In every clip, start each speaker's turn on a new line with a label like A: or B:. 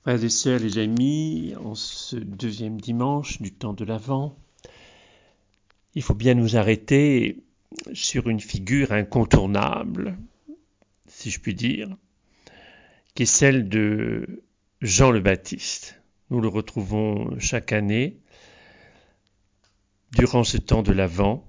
A: Frères et sœurs, les amis, en ce deuxième dimanche du temps de l'Avent, il faut bien nous arrêter sur une figure incontournable, si je puis dire, qui est celle de Jean le Baptiste. Nous le retrouvons chaque année durant ce temps de l'Avent.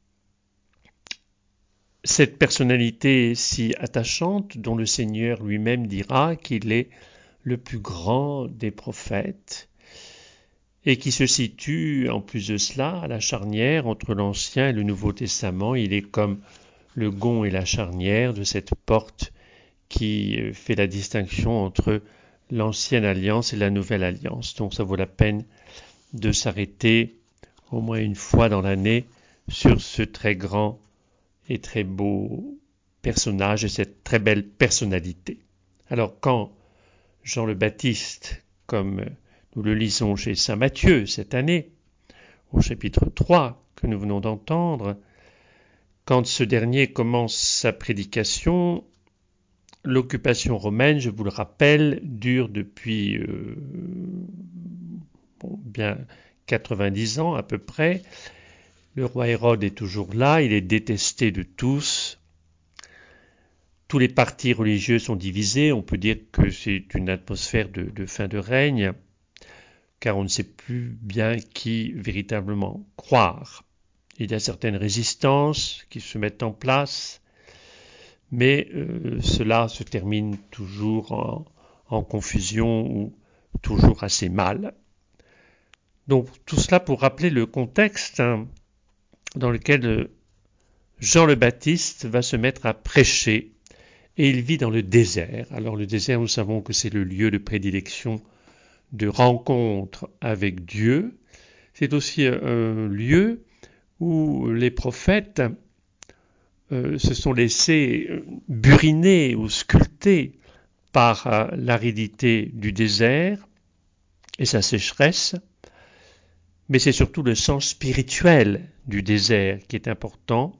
A: Cette personnalité si attachante dont le Seigneur lui-même dira qu'il est le plus grand des prophètes et qui se situe en plus de cela à la charnière entre l'Ancien et le Nouveau Testament. Il est comme le gond et la charnière de cette porte qui fait la distinction entre l'Ancienne Alliance et la Nouvelle Alliance. Donc ça vaut la peine de s'arrêter au moins une fois dans l'année sur ce très grand et très beau personnage et cette très belle personnalité. Alors quand Jean le Baptiste, comme nous le lisons chez saint Matthieu cette année, au chapitre 3 que nous venons d'entendre, quand ce dernier commence sa prédication, l'occupation romaine, je vous le rappelle, dure depuis bien 90 ans à peu près. Le roi Hérode est toujours là, il est détesté de tous. Tous les partis religieux sont divisés, on peut dire que c'est une atmosphère de fin de règne, car on ne sait plus bien qui véritablement croire. Il y a certaines résistances qui se mettent en place, mais cela se termine toujours en confusion ou toujours assez mal. Donc tout cela pour rappeler le contexte dans lequel Jean le Baptiste va se mettre à prêcher. Et il vit dans le désert. Alors le désert, nous savons que c'est le lieu de prédilection de rencontre avec Dieu. C'est aussi un lieu où les prophètes se sont laissés buriner ou sculpter par l'aridité du désert et sa sécheresse. Mais c'est surtout le sens spirituel du désert qui est important,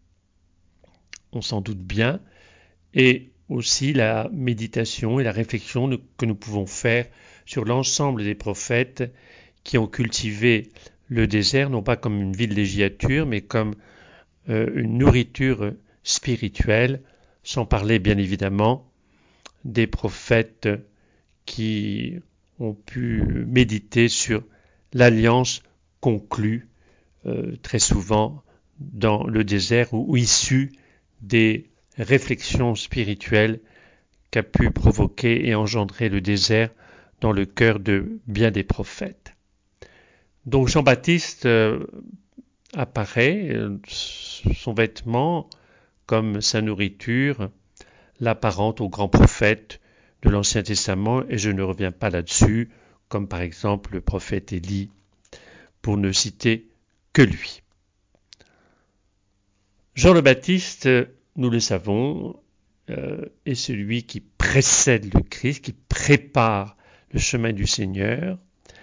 A: on s'en doute bien, et aussi la méditation et la réflexion que nous pouvons faire sur l'ensemble des prophètes qui ont cultivé le désert, non pas comme une villégiature, mais comme une nourriture spirituelle, sans parler bien évidemment des prophètes qui ont pu méditer sur l'alliance conclue très souvent dans le désert ou issue des réflexion spirituelle qu'a pu provoquer et engendrer le désert dans le cœur de bien des prophètes. Donc Jean-Baptiste apparaît, son vêtement comme sa nourriture l'apparente aux grands prophètes de l'Ancien Testament, et je ne reviens pas là-dessus, comme par exemple le prophète Élie, pour ne citer que lui. Jean le Baptiste, nous le savons, est celui qui précède le Christ, qui prépare le chemin du Seigneur.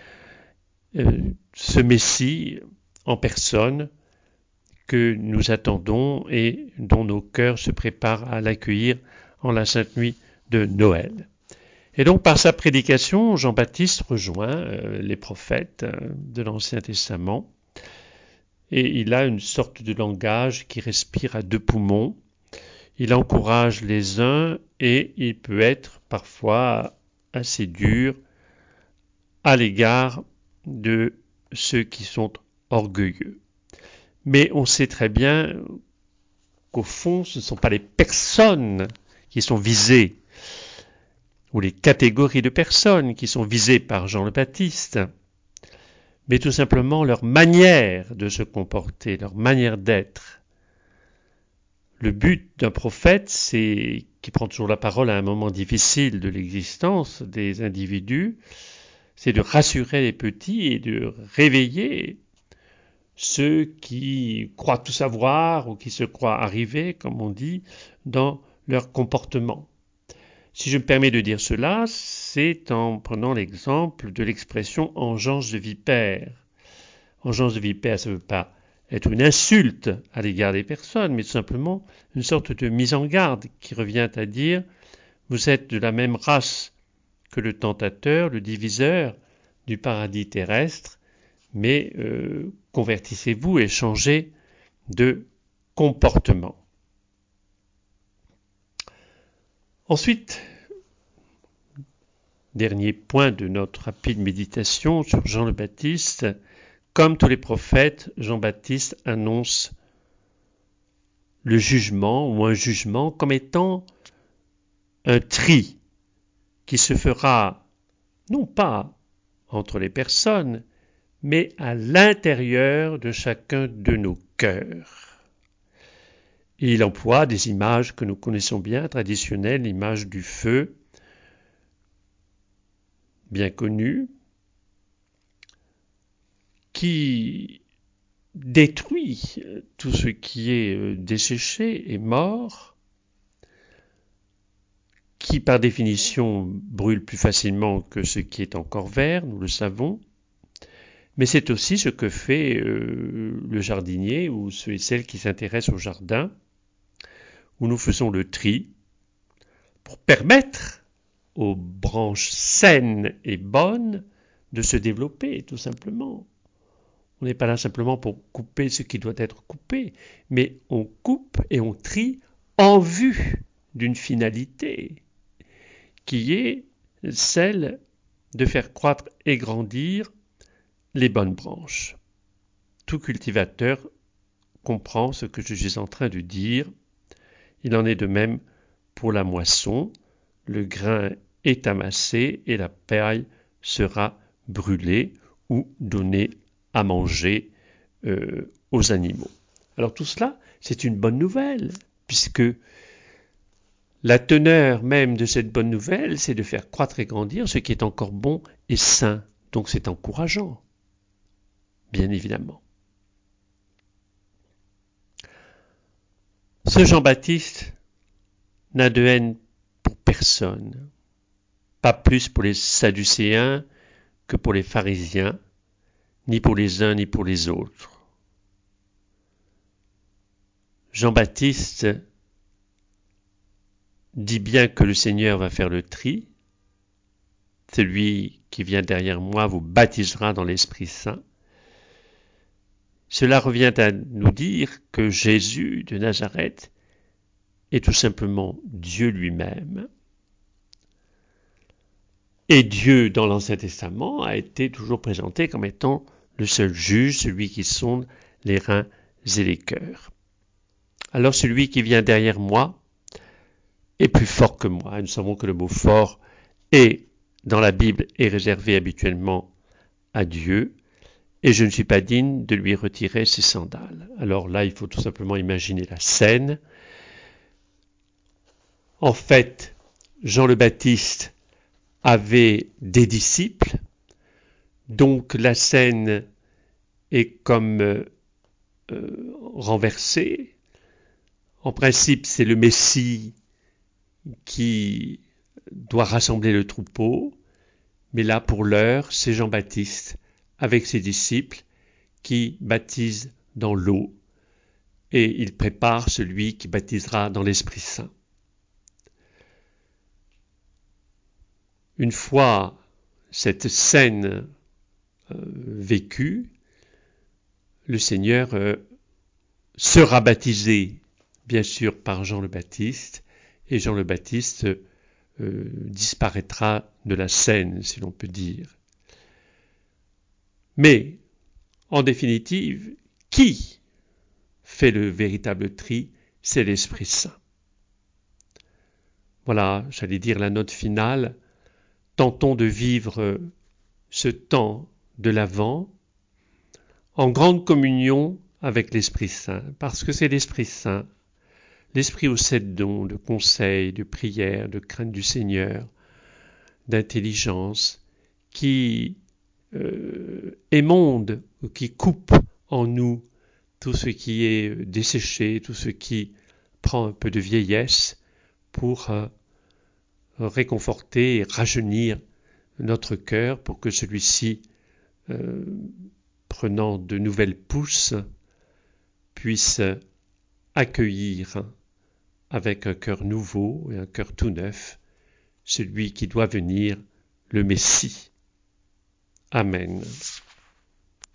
A: Ce Messie en personne que nous attendons et dont nos cœurs se préparent à l'accueillir en la Sainte Nuit de Noël. Et donc par sa prédication, Jean-Baptiste rejoint les prophètes de l'Ancien Testament et il a une sorte de langage qui respire à deux poumons. Il encourage les uns et il peut être parfois assez dur à l'égard de ceux qui sont orgueilleux. Mais on sait très bien qu'au fond, ce ne sont pas les personnes qui sont visées, ou les catégories de personnes qui sont visées par Jean le Baptiste, mais tout simplement leur manière de se comporter, leur manière d'être. Le but d'un prophète, c'est qui prend toujours la parole à un moment difficile de l'existence des individus, c'est de rassurer les petits et de réveiller ceux qui croient tout savoir ou qui se croient arrivés, comme on dit, dans leur comportement. Si je me permets de dire cela, c'est en prenant l'exemple de l'expression engeance de vipère. Engeance de vipère, ça ne veut pas être une insulte à l'égard des personnes, mais tout simplement une sorte de mise en garde qui revient à dire vous êtes de la même race que le tentateur, le diviseur du paradis terrestre, mais convertissez-vous et changez de comportement. Ensuite, dernier point de notre rapide méditation sur Jean le Baptiste, comme tous les prophètes, Jean-Baptiste annonce le jugement ou un jugement comme étant un tri qui se fera non pas entre les personnes, mais à l'intérieur de chacun de nos cœurs. Et il emploie des images que nous connaissons bien, traditionnelles, l'image du feu, bien connue, qui détruit tout ce qui est desséché et mort, qui par définition brûle plus facilement que ce qui est encore vert, nous le savons, mais c'est aussi ce que fait le jardinier ou ceux et celles qui s'intéressent au jardin, où nous faisons le tri pour permettre aux branches saines et bonnes de se développer, tout simplement. On n'est pas là simplement pour couper ce qui doit être coupé, mais on coupe et on trie en vue d'une finalité qui est celle de faire croître et grandir les bonnes branches. Tout cultivateur comprend ce que je suis en train de dire. Il en est de même pour la moisson. Le grain est amassé et la paille sera brûlée ou donnée à manger aux animaux. Alors tout cela, c'est une bonne nouvelle, puisque la teneur même de cette bonne nouvelle, c'est de faire croître et grandir ce qui est encore bon et sain. Donc c'est encourageant, bien évidemment. Ce Jean-Baptiste n'a de haine pour personne, pas plus pour les Sadducéens que pour les pharisiens, ni pour les uns ni pour les autres. Jean-Baptiste dit bien que le Seigneur va faire le tri. Celui qui vient derrière moi vous baptisera dans l'Esprit Saint. Cela revient à nous dire que Jésus de Nazareth est tout simplement Dieu lui-même. Et Dieu, dans l'Ancien Testament, a été toujours présenté comme étant le seul juge, celui qui sonde les reins et les cœurs. Alors celui qui vient derrière moi est plus fort que moi. Nous savons que le mot fort est, dans la Bible, est réservé habituellement à Dieu, et je ne suis pas digne de lui retirer ses sandales. Alors là, il faut tout simplement imaginer la scène. En fait, Jean le Baptiste avait des disciples, donc la scène est comme renversée. En principe, c'est le Messie qui doit rassembler le troupeau, mais là, pour l'heure, c'est Jean-Baptiste avec ses disciples qui baptise dans l'eau et il prépare celui qui baptisera dans l'Esprit Saint. Une fois cette scène vécue, le Seigneur sera baptisé, bien sûr, par Jean le Baptiste, et Jean le Baptiste disparaîtra de la scène, si l'on peut dire. Mais, en définitive, qui fait le véritable tri? C'est l'Esprit Saint. Voilà, j'allais dire la note finale. Tentons de vivre ce temps de l'Avent en grande communion avec l'Esprit Saint, parce que c'est l'Esprit Saint, l'Esprit aux 7 dons de conseil, de prière, de crainte du Seigneur, d'intelligence, qui émonde, qui coupe en nous tout ce qui est desséché, tout ce qui prend un peu de vieillesse pour réconforter et rajeunir notre cœur pour que celui-ci, prenant de nouvelles pousses, puisse accueillir avec un cœur nouveau et un cœur tout neuf celui qui doit venir le Messie. Amen.